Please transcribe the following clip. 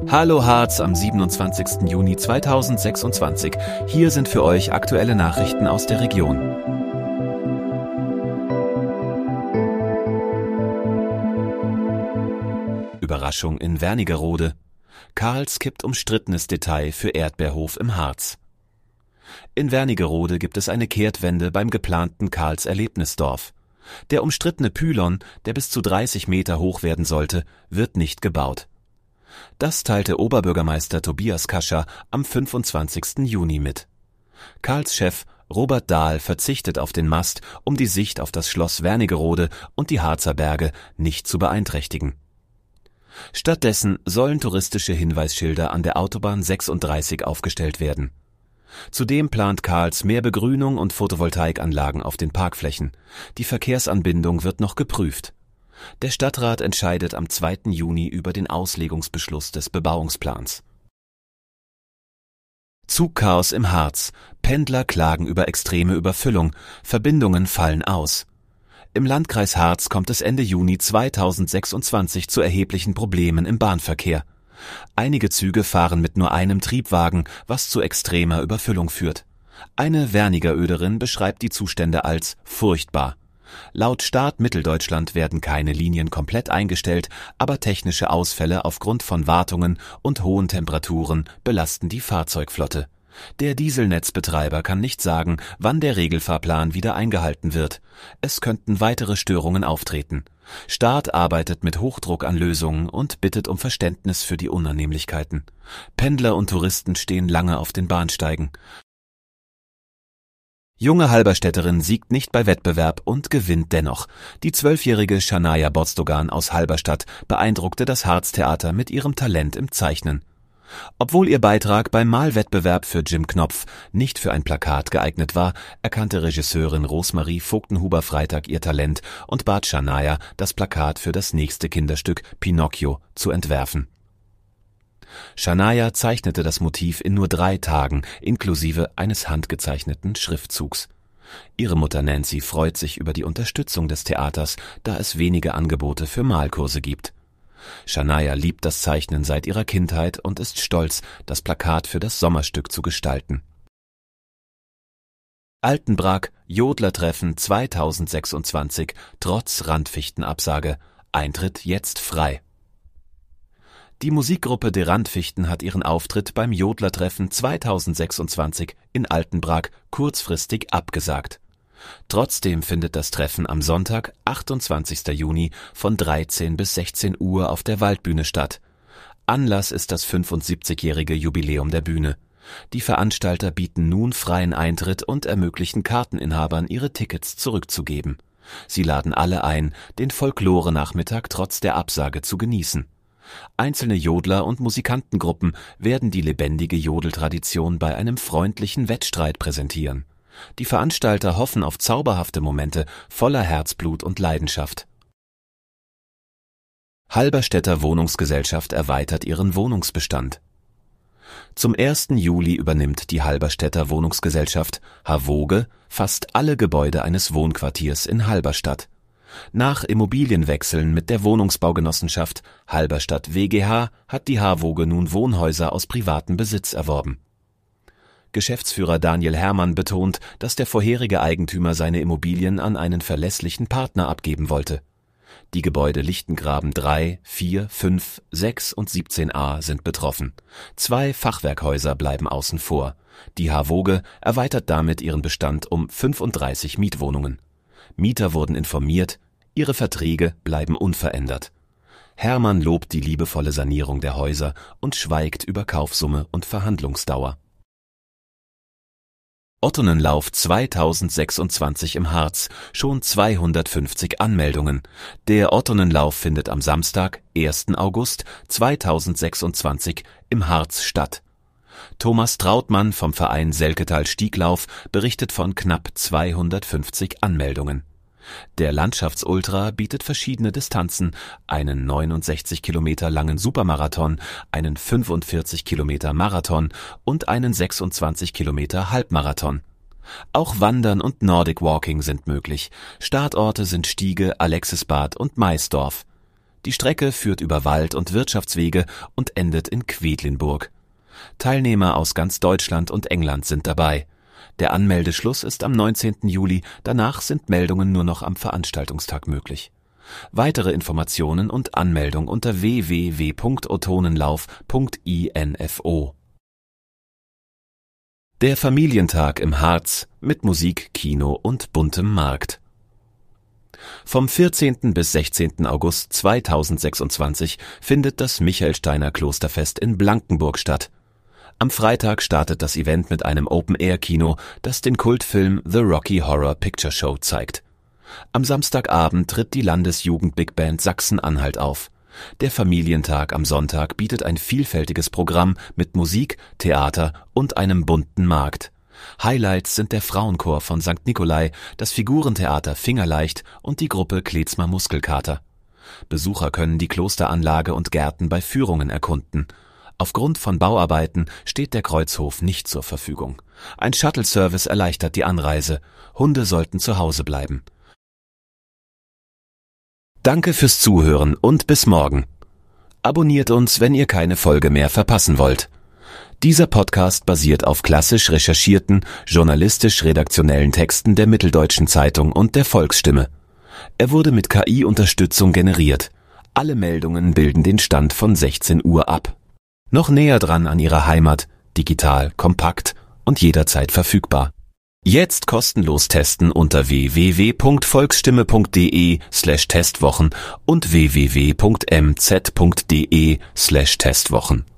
Hallo Harz am 27. Juni 2026. Hier sind für euch aktuelle Nachrichten aus der Region. Überraschung in Wernigerode. Karls kippt umstrittenes Detail für Erdbeerhof im Harz. In Wernigerode gibt es eine Kehrtwende beim geplanten Karls Erlebnisdorf. Der umstrittene Pylon, der bis zu 30 Meter hoch werden sollte, wird nicht gebaut. Das teilte Oberbürgermeister Tobias Kascher am 25. Juni mit. Karls Chef Robert Dahl verzichtet auf den Mast, um die Sicht auf das Schloss Wernigerode und die Harzer Berge nicht zu beeinträchtigen. Stattdessen sollen touristische Hinweisschilder an der Autobahn 36 aufgestellt werden. Zudem plant Karls mehr Begrünung und Photovoltaikanlagen auf den Parkflächen. Die Verkehrsanbindung wird noch geprüft. Der Stadtrat entscheidet am 2. Juni über den Auslegungsbeschluss des Bebauungsplans. Zugchaos im Harz. Pendler klagen über extreme Überfüllung. Verbindungen fallen aus. Im Landkreis Harz kommt es Ende Juni 2026 zu erheblichen Problemen im Bahnverkehr. Einige Züge fahren mit nur einem Triebwagen, was zu extremer Überfüllung führt. Eine Wernigeröderin beschreibt die Zustände als furchtbar. Laut Staat Mitteldeutschland werden keine Linien komplett eingestellt, aber technische Ausfälle aufgrund von Wartungen und hohen Temperaturen belasten die Fahrzeugflotte. Der Dieselnetzbetreiber kann nicht sagen, wann der Regelfahrplan wieder eingehalten wird. Es könnten weitere Störungen auftreten. Staat arbeitet mit Hochdruck an Lösungen und bittet um Verständnis für die Unannehmlichkeiten. Pendler und Touristen stehen lange auf den Bahnsteigen. Junge Halberstädterin siegt nicht bei Wettbewerb und gewinnt dennoch. Die 12-jährige Shania Bozdogan aus Halberstadt beeindruckte das Harztheater mit ihrem Talent im Zeichnen. Obwohl ihr Beitrag beim Malwettbewerb für Jim Knopf nicht für ein Plakat geeignet war, erkannte Regisseurin Rosmarie Vogtenhuber-Freitag ihr Talent und bat Shania, das Plakat für das nächste Kinderstück Pinocchio zu entwerfen. Shania zeichnete das Motiv in nur 3 Tagen, inklusive eines handgezeichneten Schriftzugs. Ihre Mutter Nancy freut sich über die Unterstützung des Theaters, da es wenige Angebote für Malkurse gibt. Shania liebt das Zeichnen seit ihrer Kindheit und ist stolz, das Plakat für das Sommerstück zu gestalten. Altenbrak Jodlertreffen 2026 trotz Randfichtenabsage. Eintritt jetzt frei. Die Musikgruppe Der Randfichten hat ihren Auftritt beim Jodlertreffen 2026 in Altenbrak kurzfristig abgesagt. Trotzdem findet das Treffen am Sonntag, 28. Juni von 13 bis 16 Uhr auf der Waldbühne statt. Anlass ist das 75-jährige Jubiläum der Bühne. Die Veranstalter bieten nun freien Eintritt und ermöglichen Karteninhabern, ihre Tickets zurückzugeben. Sie laden alle ein, den Folklore-Nachmittag trotz der Absage zu genießen. Einzelne Jodler und Musikantengruppen werden die lebendige Jodeltradition bei einem freundlichen Wettstreit präsentieren. Die Veranstalter hoffen auf zauberhafte Momente voller Herzblut und Leidenschaft. Halberstädter Wohnungsgesellschaft erweitert ihren Wohnungsbestand. Zum 1. Juli übernimmt die Halberstädter Wohnungsgesellschaft HAWOGE fast alle Gebäude eines Wohnquartiers in Halberstadt. Nach Immobilienwechseln mit der Wohnungsbaugenossenschaft Halberstadt WGH hat die HAWOGE nun Wohnhäuser aus privatem Besitz erworben. Geschäftsführer Daniel Herrmann betont, dass der vorherige Eigentümer seine Immobilien an einen verlässlichen Partner abgeben wollte. Die Gebäude Lichtengraben 3, 4, 5, 6 und 17a sind betroffen. 2 Fachwerkhäuser bleiben außen vor. Die HAWOGE erweitert damit ihren Bestand um 35 Mietwohnungen. Mieter wurden informiert, ihre Verträge bleiben unverändert. Herrmann lobt die liebevolle Sanierung der Häuser und schweigt über Kaufsumme und Verhandlungsdauer. Ottonenlauf 2026 im Harz, schon 250 Anmeldungen. Der Ottonenlauf findet am Samstag, 1. August 2026 im Harz statt. Thomas Trautmann vom Verein Selketal-Stieglauf berichtet von knapp 250 Anmeldungen. Der Landschaftsultra bietet verschiedene Distanzen, einen 69 Kilometer langen Supermarathon, einen 45 Kilometer Marathon und einen 26 Kilometer Halbmarathon. Auch Wandern und Nordic Walking sind möglich. Startorte sind Stiege, Alexisbad und Maisdorf. Die Strecke führt über Wald- und Wirtschaftswege und endet in Quedlinburg. Teilnehmer aus ganz Deutschland und England sind dabei. Der Anmeldeschluss ist am 19. Juli, danach sind Meldungen nur noch am Veranstaltungstag möglich. Weitere Informationen und Anmeldung unter www.otonenlauf.info. Der Familientag im Harz mit Musik, Kino und buntem Markt. Vom 14. bis 16. August 2026 findet das Michelsteiner Klosterfest in Blankenburg statt. Am Freitag startet das Event mit einem Open-Air-Kino, das den Kultfilm The Rocky Horror Picture Show zeigt. Am Samstagabend tritt die Landesjugend-Big-Band Sachsen-Anhalt auf. Der Familientag am Sonntag bietet ein vielfältiges Programm mit Musik, Theater und einem bunten Markt. Highlights sind der Frauenchor von St. Nikolai, das Figurentheater Fingerleicht und die Gruppe Klezmer Muskelkater. Besucher können die Klosteranlage und Gärten bei Führungen erkunden. Aufgrund von Bauarbeiten steht der Kreuzhof nicht zur Verfügung. Ein Shuttle-Service erleichtert die Anreise. Hunde sollten zu Hause bleiben. Danke fürs Zuhören und bis morgen. Abonniert uns, wenn ihr keine Folge mehr verpassen wollt. Dieser Podcast basiert auf klassisch recherchierten, journalistisch-redaktionellen Texten der Mitteldeutschen Zeitung und der Volksstimme. Er wurde mit KI-Unterstützung generiert. Alle Meldungen bilden den Stand von 16 Uhr ab. Noch näher dran an Ihrer Heimat, digital, kompakt und jederzeit verfügbar. Jetzt kostenlos testen unter www.volksstimme.de/Testwochen und www.mz.de/Testwochen.